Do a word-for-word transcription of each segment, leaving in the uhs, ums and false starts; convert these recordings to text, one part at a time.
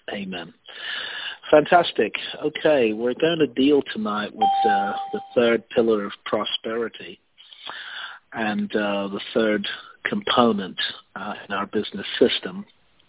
Amen. Fantastic. Okay, we're going to deal tonight with uh, the third pillar of prosperity and uh, the third component uh, in our business system.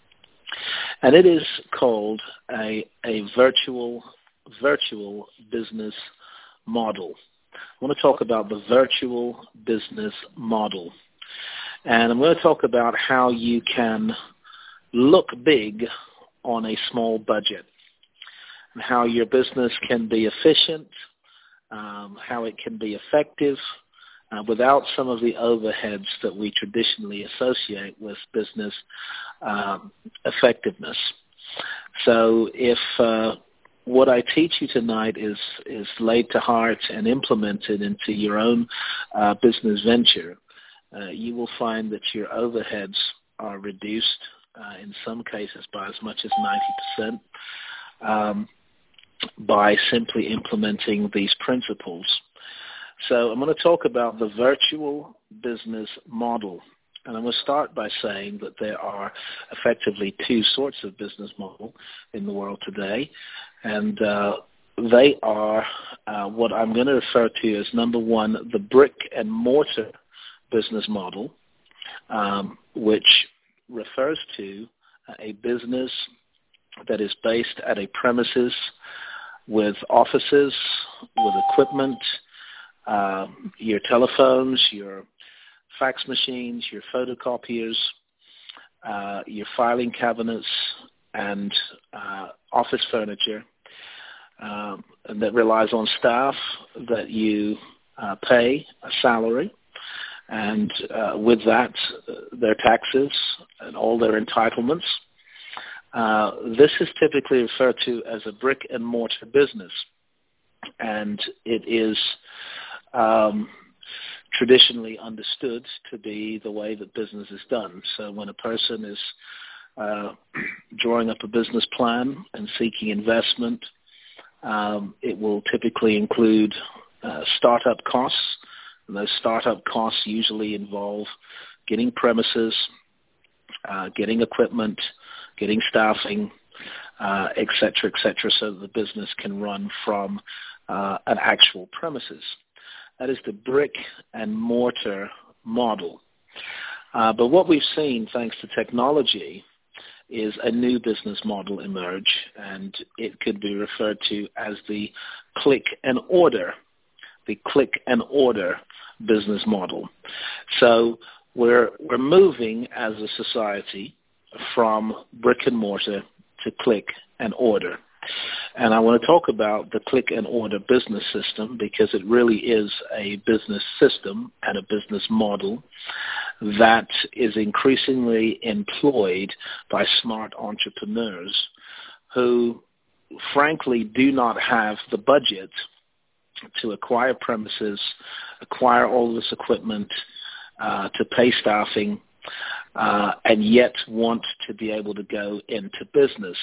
And it is called a, a virtual virtual business model. I want to talk about the virtual business model. And I'm going to talk about how you can look big on a small budget, and how your business can be efficient, um, how it can be effective uh, without some of the overheads that we traditionally associate with business um, effectiveness. So if uh, what I teach you tonight is, is laid to heart and implemented into your own uh, business venture, uh, you will find that your overheads are reduced uh, in some cases by as much as ninety percent um, by simply implementing these principles. So I'm going to talk about the virtual business model. And I'm going to start by saying that there are effectively two sorts of business model in the world today. And uh, they are uh, what I'm going to refer to as, number one, the brick and mortar business model, um, which refers to a business that is based at a premises with offices, with equipment, uh, your telephones, your fax machines, your photocopiers, uh, your filing cabinets, and uh, office furniture, uh, and that relies on staff that you uh, pay a salary, and uh, with that, uh, their taxes and all their entitlements. Uh, this is typically referred to as a brick and mortar business, and it is um, traditionally understood to be the way that business is done. So when a person is uh, drawing up a business plan and seeking investment, um, it will typically include uh, startup costs. And those startup costs usually involve getting premises, uh, getting equipment, getting staffing, uh, et cetera, et cetera, so that the business can run from uh, an actual premises. That is the brick and mortar model. Uh, but what we've seen, thanks to technology, is a new business model emerge, and it could be referred to as the click and order, the click and order business model. So we're we're moving as a society from brick and mortar to click and order. And I want to talk about the click and order business system because it really is a business system and a business model that is increasingly employed by smart entrepreneurs who, frankly, do not have the budget to acquire premises, acquire all this equipment, uh, to pay staffing, uh, and yet want to be able to go into business.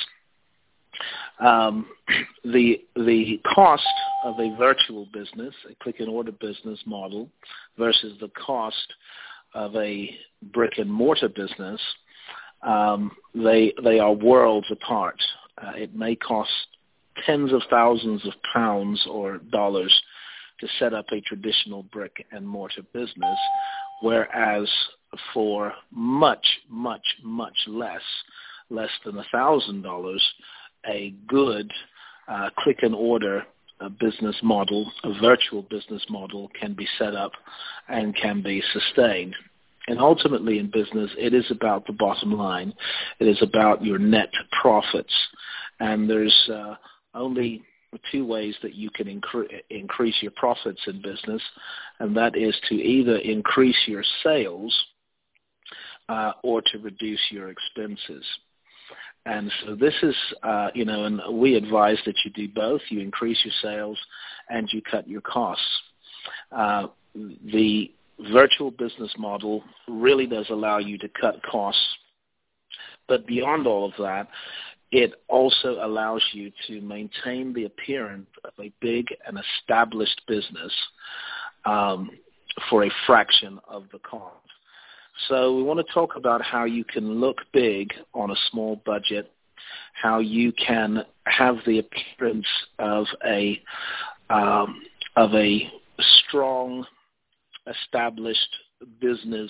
Um, the the cost of a virtual business, a click and order business model, versus the cost of a brick and mortar business, um, they they are worlds apart. Uh, it may cost tens of thousands of pounds or dollars to set up a traditional brick and mortar business, whereas for much, much, much less, less than a thousand dollars, a good uh, click and order uh, business model, a virtual business model, can be set up and can be sustained. And ultimately in business, it is about the bottom line. It is about your net profits. And there's uh, only two ways that you can incre- increase your profits in business, and that is to either increase your sales uh, or to reduce your expenses. And so this is, uh, you know, and we advise that you do both. You increase your sales and you cut your costs. Uh, the virtual business model really does allow you to cut costs. But beyond all of that, it also allows you to maintain the appearance of a big and established business um, for a fraction of the cost. So we want to talk about how you can look big on a small budget how you can have the appearance of a um, of a strong, established business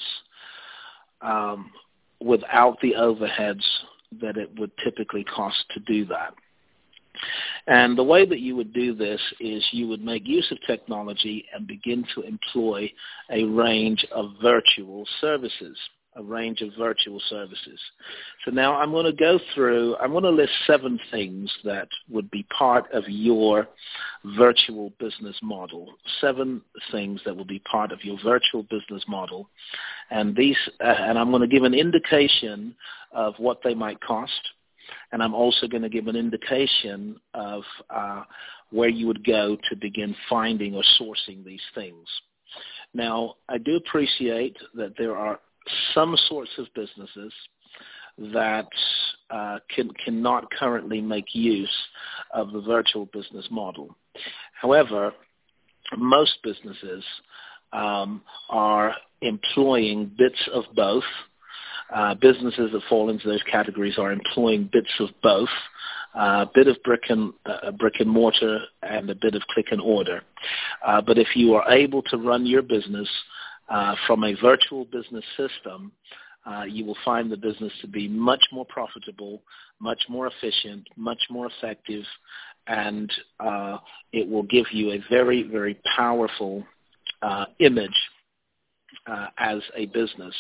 um, without the overheads that it would typically cost to do that. And the way that you would do this is you would make use of technology and begin to employ a range of virtual services, a range of virtual services. So now I'm going to go through, I'm going to list seven things that would be part of your virtual business model, seven things that will be part of your virtual business model. And these, uh, and I'm going to give an indication of what they might cost. And I'm also going to give an indication of uh, where you would go to begin finding or sourcing these things. Now, I do appreciate that there are some sorts of businesses that uh, can, cannot currently make use of the virtual business model. However, most businesses um, are employing bits of both. Uh, businesses that fall into those categories are employing bits of both, uh, a bit of brick and uh, brick and mortar and a bit of click and order. Uh, but if you are able to run your business uh, from a virtual business system, uh, you will find the business to be much more profitable, much more efficient, much more effective, and uh, it will give you a very, very powerful uh, image uh, as a business.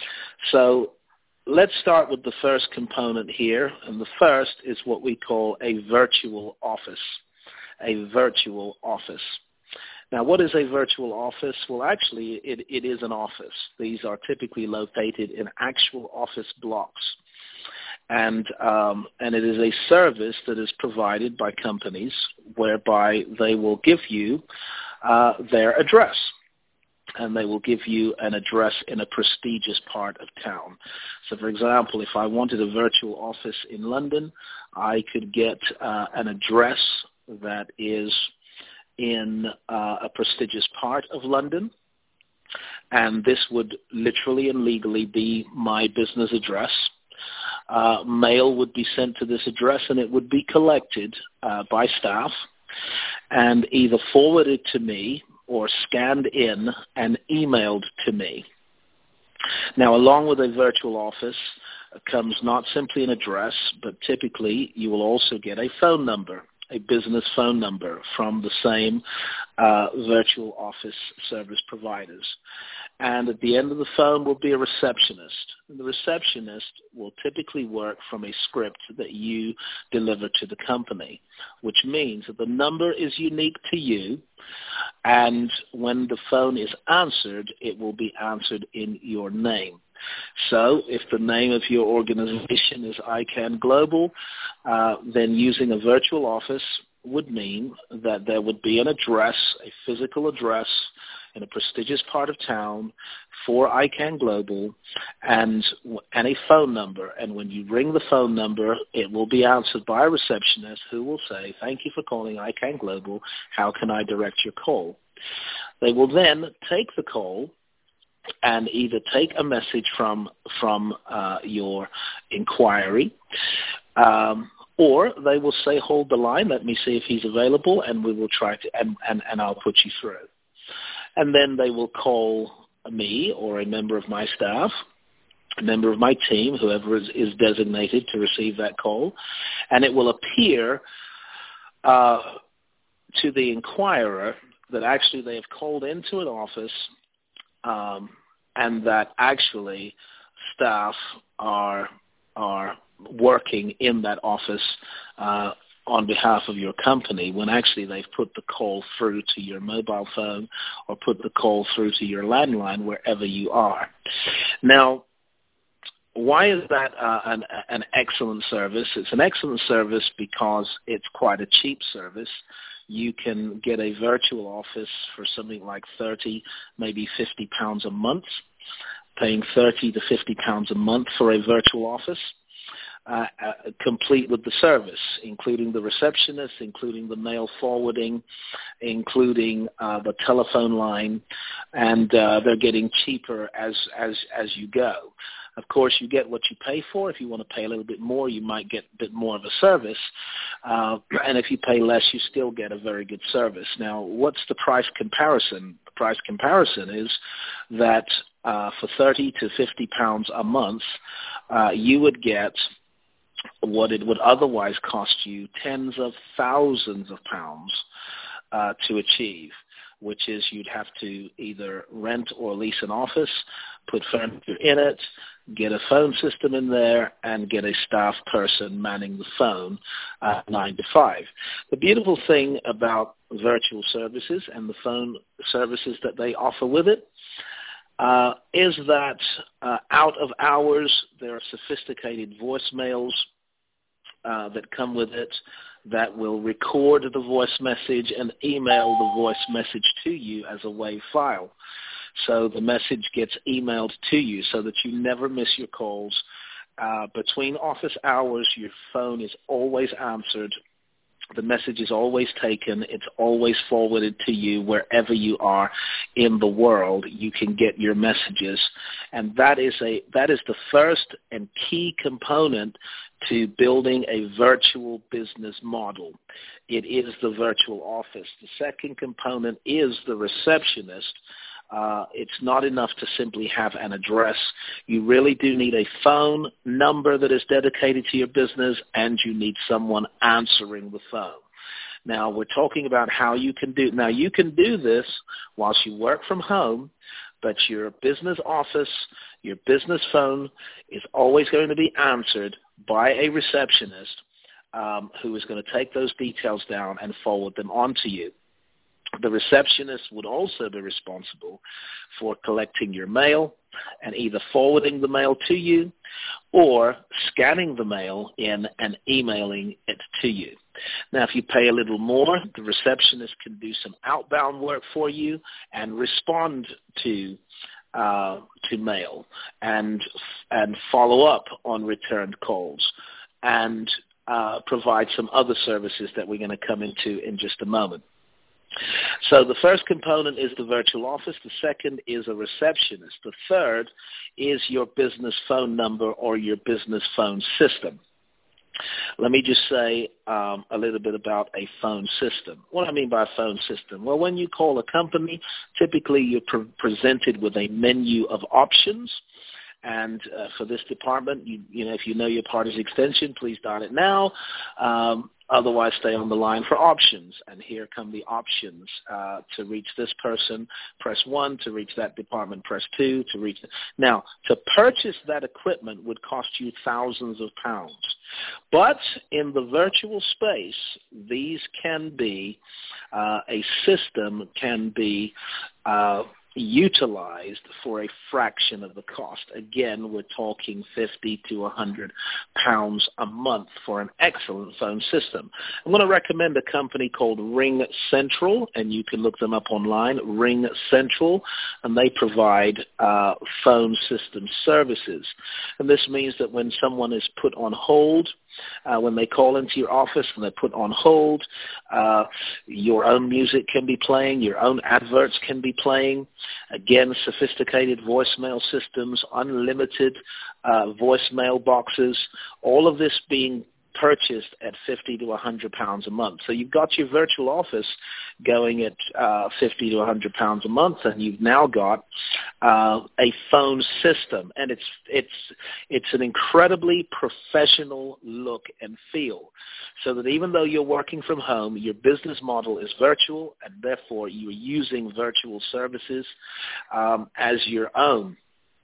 So let's start with the first component here, and the first is what we call a virtual office, a virtual office. Now, what is a virtual office? Well, actually, it, it is an office. These are typically located in actual office blocks, and um, and it is a service that is provided by companies whereby they will give you uh, their address. And they will give you an address in a prestigious part of town. So, for example, if I wanted a virtual office in London, I could get uh, an address that is in uh, a prestigious part of London, and this would literally and legally be my business address. Uh, mail would be sent to this address, and it would be collected uh, by staff and either forwarded to me or scanned in and emailed to me. Now, along with a virtual office comes not simply an address, but typically you will also get a phone number, a business phone number from the same uh, virtual office service providers. And at the end of the phone will be a receptionist. And the receptionist will typically work from a script that you deliver to the company, which means that the number is unique to you, and when the phone is answered, it will be answered in your name. So if the name of your organization is ICANN Global, uh, then using a virtual office would mean that there would be an address, a physical address in a prestigious part of town for ICANN Global, and, and a phone number. And when you ring the phone number, it will be answered by a receptionist who will say, "Thank you for calling ICANN Global. How can I direct your call?" They will then take the call and either take a message from, from uh, your inquiry, um, or they will say, "Hold the line, let me see if he's available, and we will try to, and, and, and I'll put you through." And then they will call me or a member of my staff, a member of my team, whoever is, is designated to receive that call, and it will appear uh, to the inquirer that actually they have called into an office um, and that actually staff are are working in that office uh, on behalf of your company, when actually they've put the call through to your mobile phone or put the call through to your landline wherever you are. Now, why is that uh, an, an excellent service? It's an excellent service because it's quite a cheap service. You can get a virtual office for something like thirty, maybe fifty pounds a month, paying thirty to fifty pounds a month for a virtual office. Uh, uh, complete with the service, including the receptionist, including the mail forwarding, including uh, the telephone line, and uh, they're getting cheaper as as as you go. Of course, you get what you pay for. If you want to pay a little bit more, you might get a bit more of a service. Uh, and if you pay less, you still get a very good service. Now, what's the price comparison? The price comparison is that uh, for thirty to fifty pounds a month, uh, you would get what it would otherwise cost you tens of thousands of pounds uh, to achieve, which is you'd have to either rent or lease an office, put furniture in it, get a phone system in there, and get a staff person manning the phone uh, nine to five. The beautiful thing about virtual services and the phone services that they offer with it uh, is that uh, out of hours, there are sophisticated voicemails uh, that come with it that will record the voice message and email the voice message to you as a WAV file. So the message gets emailed to you so that you never miss your calls. Uh, between office hours, your phone is always answered. The message is always taken. It's always forwarded to you wherever you are in the world. You can get your messages. And that is a that is the first and key component to building a virtual business model. It is the virtual office. The second component is the receptionist. Uh, it's not enough to simply have an address. You really do need a phone number that is dedicated to your business, and you need someone answering the phone. Now, we're talking about how you can do Now, you can do this whilst you work from home, but your business office, your business phone is always going to be answered by a receptionist um, who is going to take those details down and forward them on to you. The receptionist would also be responsible for collecting your mail and either forwarding the mail to you or scanning the mail in and emailing it to you. Now, if you pay a little more, the receptionist can do some outbound work for you and respond to uh, to mail and and follow up on returned calls and uh, provide some other services that we're going to come into in just a moment. So the first component is the virtual office. The second is a receptionist. The third is your business phone number or your business phone system. Let me just say um, a little bit about a phone system. What do I mean by a phone system? Well, when you call a company, typically you're pre- presented with a menu of options. And uh, for this department, you, you know, if you know your party's extension, please dial it now. Um, otherwise, stay on the line for options. And here come the options. Uh, to reach this person, press one. To reach that department, press two. To reach the... Now, to purchase that equipment would cost you thousands of pounds. But in the virtual space, these can be, uh, a system can be uh, utilized for a fraction of the cost. Again, we're talking fifty to a hundred pounds a month for an excellent phone system. I'm going to recommend a company called Ring Central, and you can look them up online, Ring Central, and they provide uh, phone system services. And this means that when someone is put on hold, Uh, when they call into your office and they're put on hold, uh, your own music can be playing, your own adverts can be playing. Again, sophisticated voicemail systems, unlimited uh, voicemail boxes, all of this being purchased at fifty to a hundred pounds a month. So you've got your virtual office going at uh, fifty to a hundred pounds a month, and you've now got uh, a phone system, and it's it's it's an incredibly professional look and feel. So that even though you're working from home, your business model is virtual, and therefore you're using virtual services um, as your own.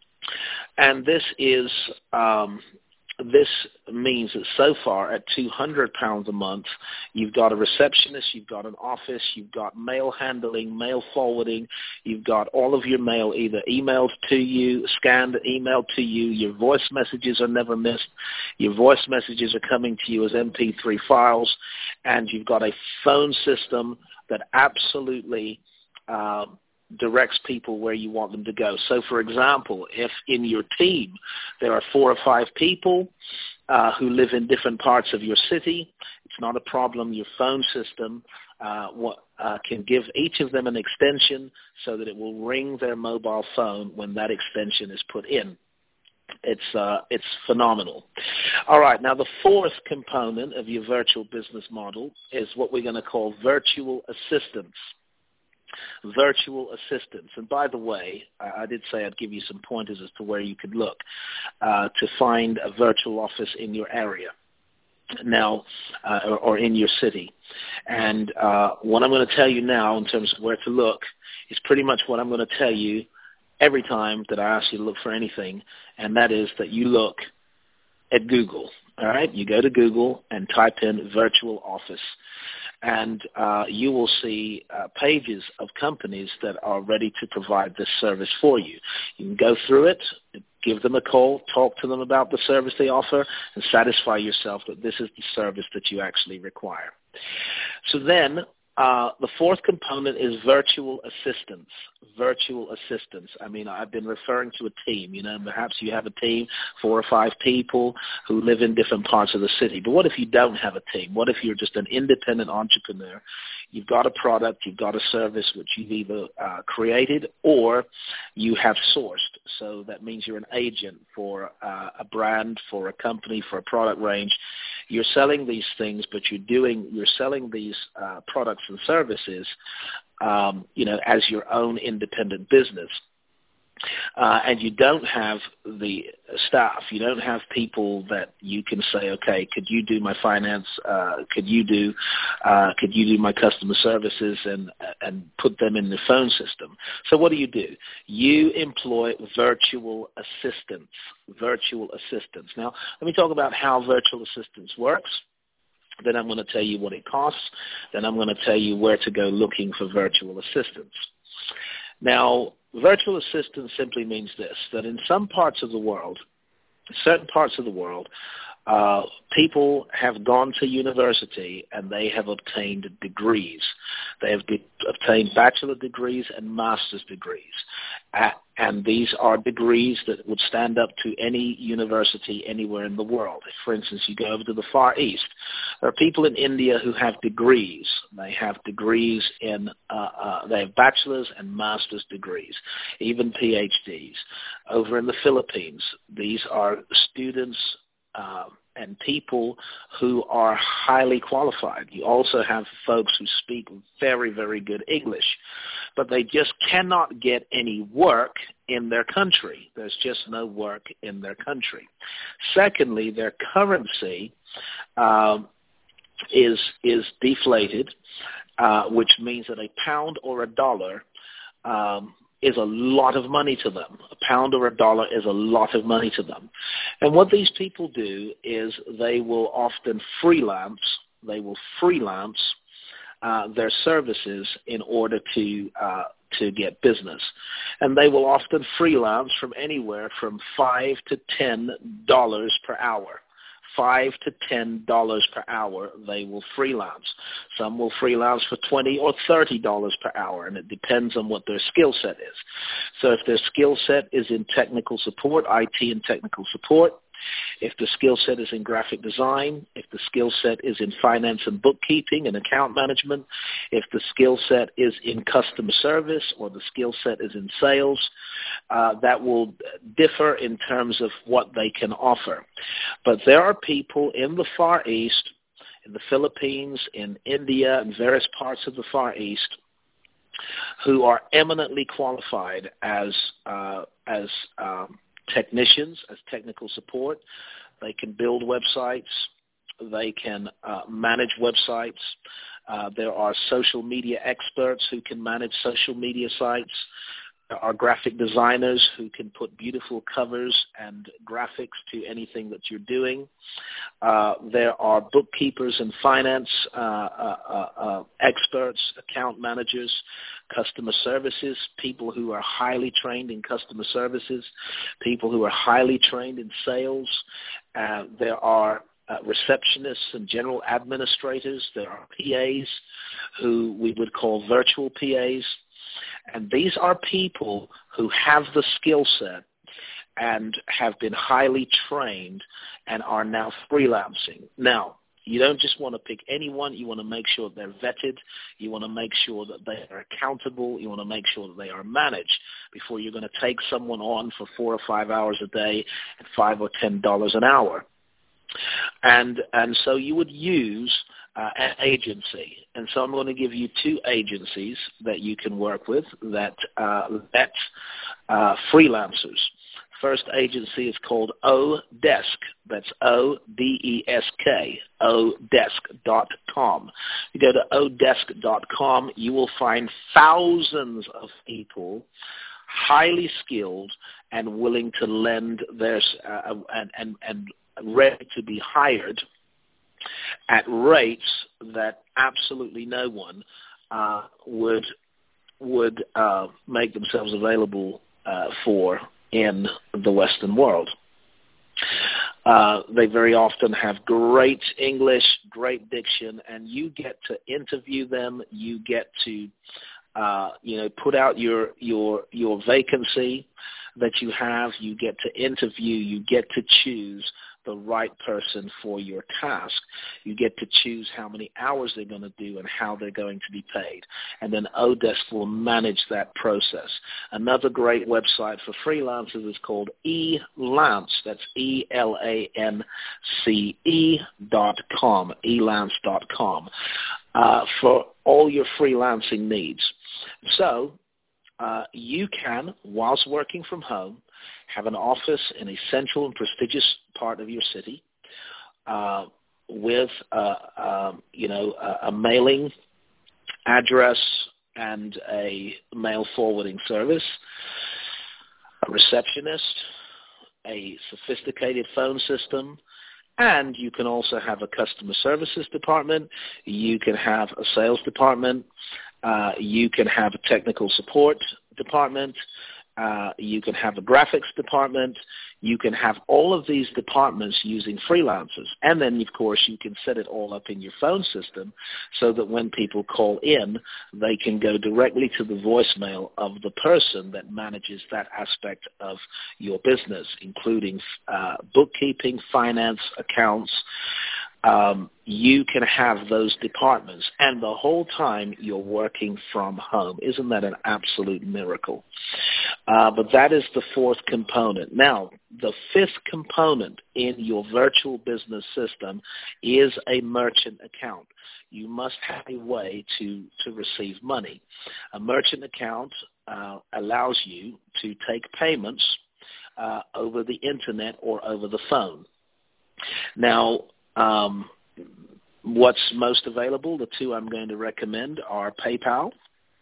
And this is um, This means that so far at two hundred pounds a month, you've got a receptionist, you've got an office, you've got mail handling, mail forwarding, you've got all of your mail either emailed to you, scanned, emailed to you, your voice messages are never missed, your voice messages are coming to you as M P three files, and you've got a phone system that absolutely uh, directs people where you want them to go. So, for example, if in your team there are four or five people uh, who live in different parts of your city, it's not a problem. Your phone system uh, what, uh, can give each of them an extension so that it will ring their mobile phone when that extension is put in. It's uh, it's phenomenal. All right, now the fourth component of your virtual business model is what we're going to call virtual assistants. Virtual assistants. And by the way, I, I did say I'd give you some pointers as to where you could look uh, to find a virtual office in your area now uh, or, or in your city. And uh, what I'm going to tell you now in terms of where to look is pretty much what I'm going to tell you every time that I ask you to look for anything, and that is that you look at Google. All right? You go to Google and type in virtual office, and uh, you will see uh, pages of companies that are ready to provide this service for you. You can go through it, give them a call, talk to them about the service they offer, and satisfy yourself that this is the service that you actually require. So then uh, the fourth component is virtual assistants. Virtual assistants. I mean, I've been referring to a team. You know, perhaps you have a team, four or five people who live in different parts of the city. But what if you don't have a team? What if you're just an independent entrepreneur? You've got a product, you've got a service which you've either uh, created or you have sourced. So that means you're an agent for uh, a brand, for a company, for a product range. You're selling these things, but you're doing, you're selling these uh, products and services, um, you know, as your own independent business. Uh, and you don't have the staff. You don't have people that you can say, okay, could you do my finance? Uh, could you do, uh, could you do my customer services and and put them in the phone system? So what do you do? You employ virtual assistants. Virtual assistants. Now, let me talk about how virtual assistants works. Then I'm going to tell you what it costs. Then I'm going to tell you where to go looking for virtual assistants. Now, virtual assistant simply means this, that in some parts of the world, certain parts of the world, uh, people have gone to university and they have obtained degrees. They have be- obtained bachelor degrees and master's degrees. Uh, and these are degrees that would stand up to any university anywhere in the world. If, for instance, you go over to the Far East, there are people in India who have degrees. They have degrees in, uh, uh, they have bachelor's and master's degrees, even P H Ds. Over in the Philippines, these are students uh, and people who are highly qualified. You also have folks who speak very, very good English, but they just cannot get any work in their country. There's just no work in their country. Secondly, their currency um, is is deflated, uh, which means that a pound or a dollar um, is a lot of money to them. A pound or a dollar is a lot of money to them. And what these people do is they will often freelance, they will freelance uh, their services in order to uh, to get business. And they will often freelance from anywhere from five to ten dollars per hour. Five to ten dollars per hour they will freelance. Some will freelance for twenty or thirty dollars per hour, and it depends on what their skill set is. So if their skill set is in technical support, I T and technical support, if the skill set is in graphic design, if the skill set is in finance and bookkeeping and account management, if the skill set is in customer service or the skill set is in sales, uh, that will differ in terms of what they can offer. But there are people in the Far East, in the Philippines, in India, and various parts of the Far East who are eminently qualified as uh, as um, technicians, as technical support. They can build websites. They can uh, manage websites. Uh, there are social media experts who can manage social media sites. There are graphic designers who can put beautiful covers and graphics to anything that you're doing. Uh, there are bookkeepers and finance uh, uh, uh, uh, experts, account managers, customer services, people who are highly trained in customer services, people who are highly trained in sales. Uh, there are uh, receptionists and general administrators. There are P As who we would call virtual P As. And these are people who have the skill set and have been highly trained and are now freelancing. Now, You don't just want to pick anyone. You want to make sure they're vetted. You want to make sure that they are accountable. You want to make sure that they are managed before you're going to take someone on for four or five hours a day at five or ten dollars an hour. And and so you would use uh, an agency. And so I'm going to give you two agencies that you can work with that uh, vet uh, freelancers. First agency is called Odesk. That's O D E S K, odesk dot com. You go to odesk dot com, you will find thousands of people, highly skilled and willing to lend their, uh, and, and, and ready to be hired at rates that absolutely no one uh, would, would uh, make themselves available uh, for in the Western world. Uh, they very often have great English, great diction, and you get to interview them. You get to, uh, you know, put out your your your vacancy that you have. You get to interview. You get to choose the right person for your task. You get to choose how many hours they're going to do and how they're going to be paid. And then Odesk will manage that process. Another great website for freelancers is called Elance. That's E L A N C E dot com, elance dot com, uh, for all your freelancing needs. So uh, you can, whilst working from home, have an office in a central and prestigious part of your city uh, with, uh, um, you know, a, a mailing address and a mail forwarding service, a receptionist, a sophisticated phone system, and you can also have a customer services department. You can have a sales department. Uh, you can have a technical support department. Uh, you can have a graphics department. You can have all of these departments using freelancers. And then, of course, you can set it all up in your phone system so that when people call in, they can go directly to the voicemail of the person that manages that aspect of your business, including uh, bookkeeping, finance, accounts. Um, you can have those departments, and the whole time you're working from home. Isn't that an absolute miracle? Uh, but that is the fourth component. Now, the fifth component in your virtual business system is a merchant account. You must have a way to, to receive money. A merchant account uh, allows you to take payments uh, over the internet or over the phone. Now, Um, what's most available, the two I'm going to recommend are PayPal,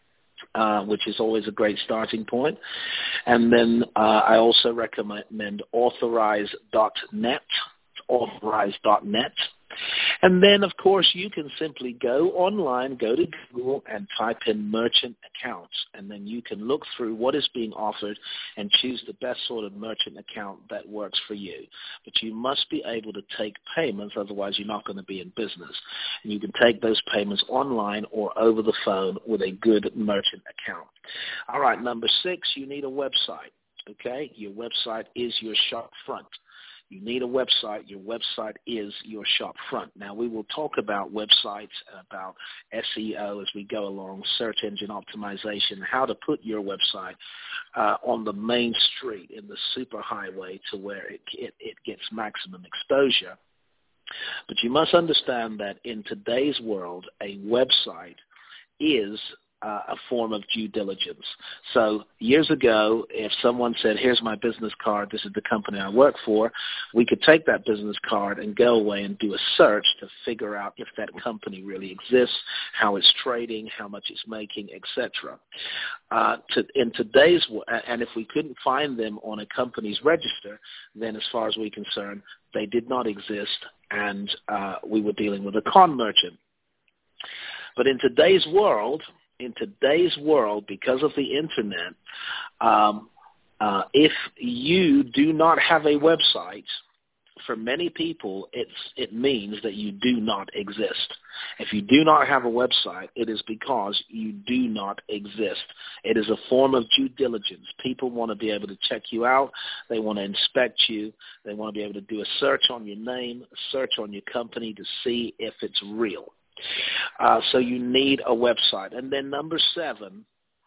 uh, which is always a great starting point. And then uh, I also recommend authorize dot net, authorize dot net. And then, of course, you can simply go online, go to Google, and type in merchant accounts. And then you can look through what is being offered and choose the best sort of merchant account that works for you. But you must be able to take payments, otherwise you're not going to be in business. And you can take those payments online or over the phone with a good merchant account. All right, number six, you need a website. Okay, your website is your shop front. You need a website. Your website is your shop front. Now, we will talk about websites, about S E O as we go along, search engine optimization, how to put your website uh, on the main street in the superhighway to where it, it, it gets maximum exposure. But you must understand that in today's world, a website is Uh, a form of due diligence. So years ago, if someone said, here's my business card, this is the company I work for, we could take that business card and go away and do a search to figure out if that company really exists, how it's trading, how much it's making, et cetera. Uh, to, in today's, and if we couldn't find them on a company's register, then as far as we're concerned, they did not exist, and uh, we were dealing with a con merchant. But in today's world, In today's world, because of the internet, um, uh, if you do not have a website for many people, it's, it means that you do not exist. If you do not have a website, it is because you do not exist. It is a form of due diligence. People want to be able to check you out. They want to inspect you. They want to be able to do a search on your name, a search on your company to see if it's real. Uh, so you need a website. And then number seven,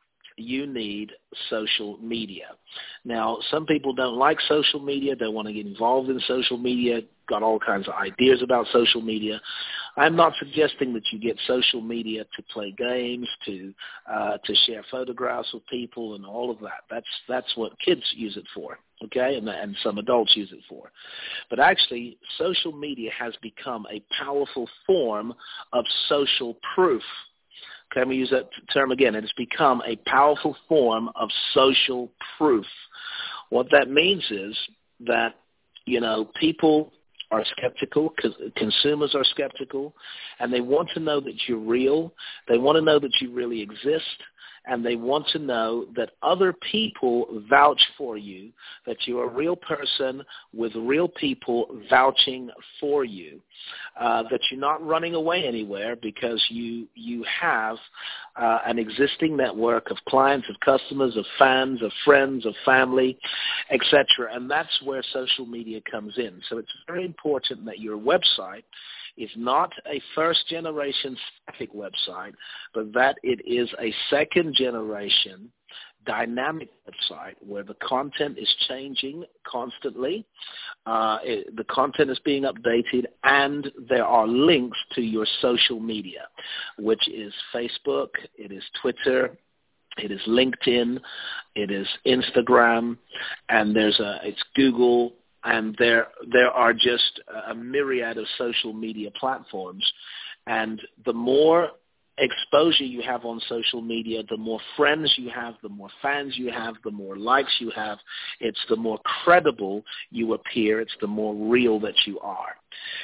you need social media. Now, some people don't like social media. They want to get involved in social media, got all kinds of ideas about social media. I'm not suggesting that you get social media to play games, to uh, to share photographs with people and all of that. That's that's what kids use it for, okay, and, and some adults use it for. But actually, social media has become a powerful form of social proof. Okay, let me use that term again. It has become a powerful form of social proof. What that means is that, you know, people are skeptical, consumers are skeptical, and they want to know that you're real. They want to know that you really exist, and they want to know that other people vouch for you, that you're a real person with real people vouching for you, uh, that you're not running away anywhere because you you have uh, an existing network of clients, of customers, of fans, of friends, of family, et cetera. And that's where social media comes in. So it's very important that your website is not a first-generation static website, but that it is a second-generation dynamic website where the content is changing constantly, uh, it, the content is being updated, and there are links to your social media, which is Facebook, it is Twitter, it is LinkedIn, it is Instagram, and there's a, it's Google, and there there are just a myriad of social media platforms. And the more exposure you have on social media, the more friends you have, the more fans you have, the more likes you have, it's the more credible you appear, it's the more real that you are.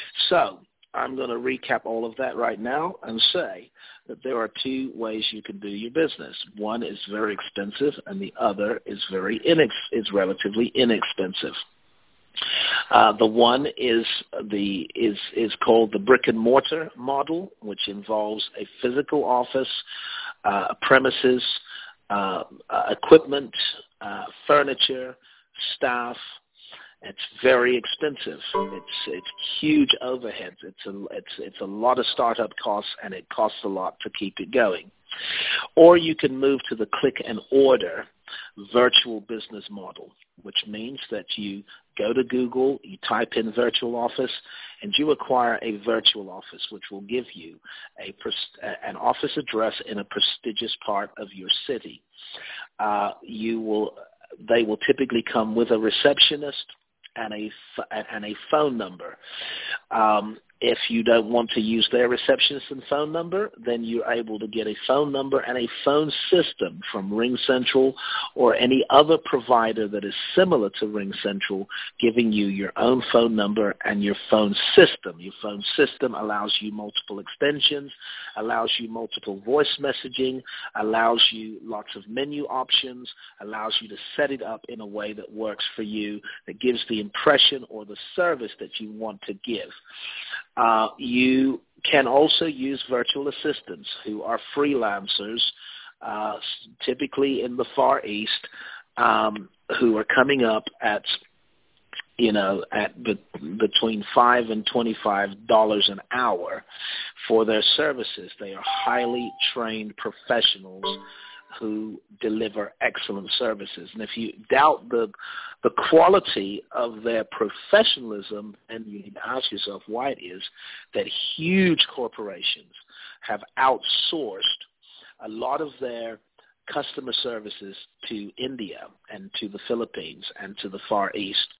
So I'm going to recap all of that right now and say that there are two ways you can do your business. One is very expensive, and the other is very inex- is relatively inexpensive. Uh, the one is the is is called the brick and mortar model, which involves a physical office, uh, premises, uh, uh, equipment, uh, furniture, staff. It's very expensive. It's it's huge overheads. It's a it's it's a lot of startup costs, and it costs a lot to keep it going. Or you can move to the click and order virtual business model, which means that you go to Google, you type in virtual office, and you acquire a virtual office, which will give you a an office address in a prestigious part of your city. Uh, you will they will typically come with a receptionist and a and a phone number. Um, if you don't want to use their receptionist and phone number, then you're able to get a phone number and a phone system from RingCentral or any other provider that is similar to RingCentral, giving you your own phone number and your phone system. Your phone system allows you multiple extensions, allows you multiple voice messaging, allows you lots of menu options, allows you to set it up in a way that works for you, that gives the impression or the service that you want to give. Uh, you can also use virtual assistants who are freelancers, uh, typically in the Far East, um, who are coming up at, you know, at be- between five and twenty-five dollars an hour for their services. They are highly trained professionals who deliver excellent services. And if you doubt the the quality of their professionalism, then you need to ask yourself why it is that huge corporations have outsourced a lot of their customer services to India and to the Philippines and to the Far East.